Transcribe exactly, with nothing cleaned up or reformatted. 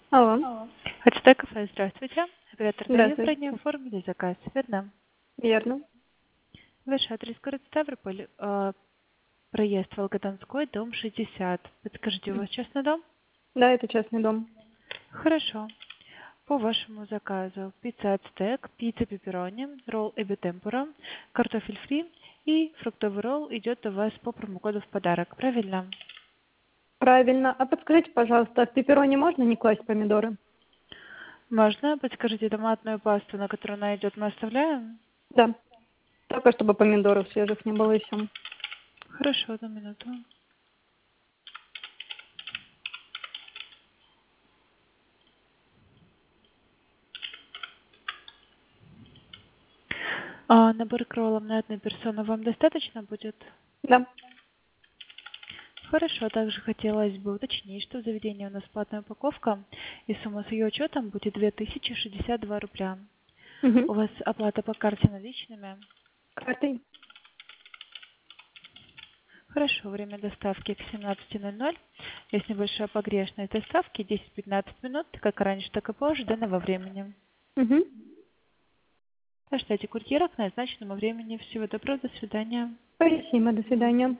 Алло. Ачтэ кафе, здравствуйте. Оператор Дарья, Здравствуйте. ранее оформили заказ, верно? Верно. Ваш адрес город Ставрополь, э, проезд Волгодонской, дом шестьдесят. Подскажите, у вас частный дом? Да, это частный дом. Хорошо. По вашему заказу пицца ацтек, пицца пепперони, ролл эби темпура, картофель фри и фруктовый ролл идет у вас по промокоду в подарок, правильно? Правильно. А подскажите, пожалуйста, в пепперони можно не класть помидоры? Можно? Подскажите, томатную пасту, на которую она идет, мы оставляем? Да. Только чтобы помидоров свежих не было и все. Хорошо, одну минуту. А набор к роллам на одну персону вам достаточно будет? Да. Хорошо, также хотелось бы уточнить, что в заведении у нас платная упаковка, и сумма с ее учетом будет две тысячи шестьдесят два рубля. Угу. У вас оплата по карте наличными? Картой. Хорошо, время доставки к семнадцати ноль ноль. Есть небольшая погрешность доставки, десять-пятнадцать минут, как раньше, так и позже, данного времени. Угу. Ожидайте курьера к назначенному времени. Всего доброго, до свидания. Спасибо. До свидания.